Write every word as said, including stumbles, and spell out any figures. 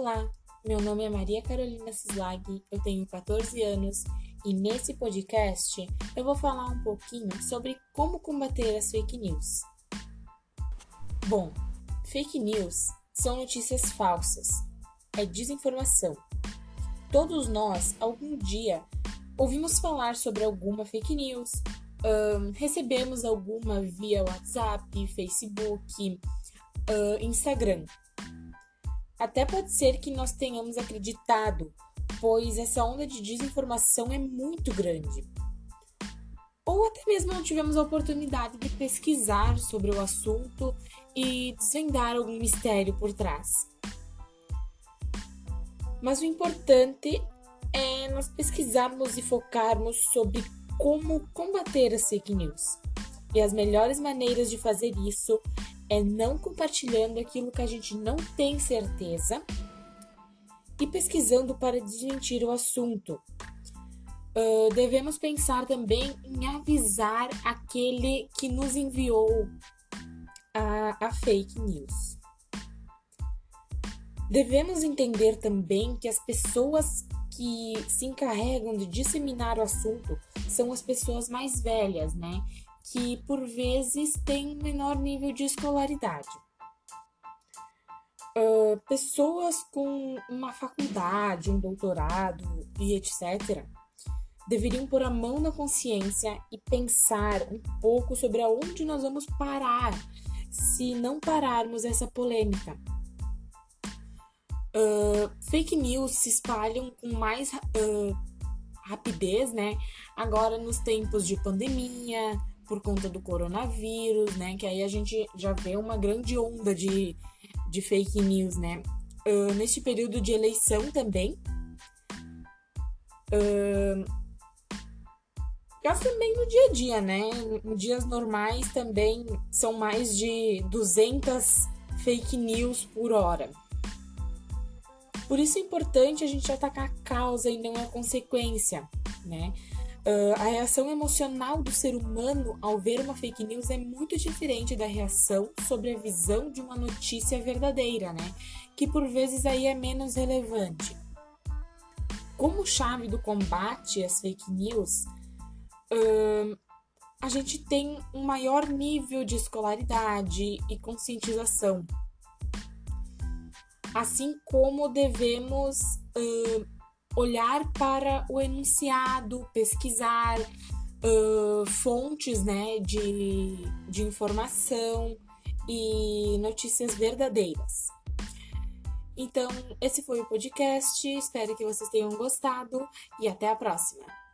Olá, meu nome é Maria Carolina Cislag, eu tenho quatorze anos e nesse podcast eu vou falar um pouquinho sobre como combater as fake news. Bom, fake news são notícias falsas, é desinformação. Todos nós, algum dia, ouvimos falar sobre alguma fake news, um, recebemos alguma via WhatsApp, Facebook, uh, Instagram. Até pode ser que nós tenhamos acreditado, pois essa onda de desinformação é muito grande. Ou até mesmo não tivemos a oportunidade de pesquisar sobre o assunto e desvendar algum mistério por trás. Mas o importante é nós pesquisarmos e focarmos sobre como combater as fake news. E as melhores maneiras de fazer isso é não compartilhando aquilo que a gente não tem certeza e pesquisando para desmentir o assunto. Uh, devemos pensar também em avisar aquele que nos enviou a, a fake news. Devemos entender também que as pessoas que se encarregam de disseminar o assunto são as pessoas mais velhas, né? Que por vezes têm um menor nível de escolaridade. Uh, pessoas com uma faculdade, um doutorado e etcétera deveriam pôr a mão na consciência e pensar um pouco sobre aonde nós vamos parar se não pararmos essa polêmica. Uh, fake news se espalham com mais uh, rapidez, né? Agora nos tempos de pandemia, por conta do coronavírus, né? Que aí a gente já vê uma grande onda de, de fake news, né? Uh, neste período de eleição também. Uh, mas também no dia a dia, né? Em dias normais também são mais de duzentas fake news por hora. Por isso é importante a gente atacar a causa e não a consequência, né? Uh, a reação emocional do ser humano ao ver uma fake news é muito diferente da reação sobre a visão de uma notícia verdadeira, né? Que por vezes aí é menos relevante. Como chave do combate às fake news, uh, a gente tem um maior nível de escolaridade e conscientização. Assim como devemos uh, olhar para o enunciado, pesquisar uh, fontes, né, de, de informação e notícias verdadeiras. Então, esse foi o podcast, espero que vocês tenham gostado e até a próxima!